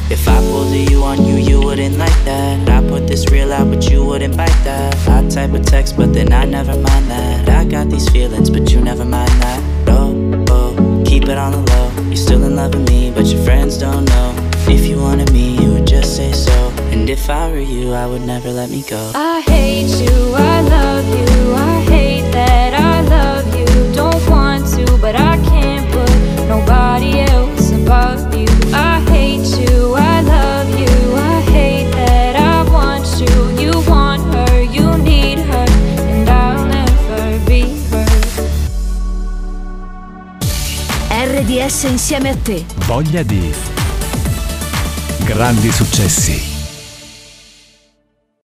If I pulled a you on you, you wouldn't like that. I put this real out, but you wouldn't bite that. I type a text, but then I never mind that. I got these feelings, but you never mind that. Oh, oh, keep it on the low. You're still in love with me, but your friends don't know. If you wanted me, you would just say so. And if I were you, I would never let me go. I hate you, I love you, I hate that I love you. Don't want to, but I can't put nobody else above you. I hate you, I love you, I hate that I want you. You want her, you need her, and I'll never be her. RDS insieme a te. Voglia di grandi successi.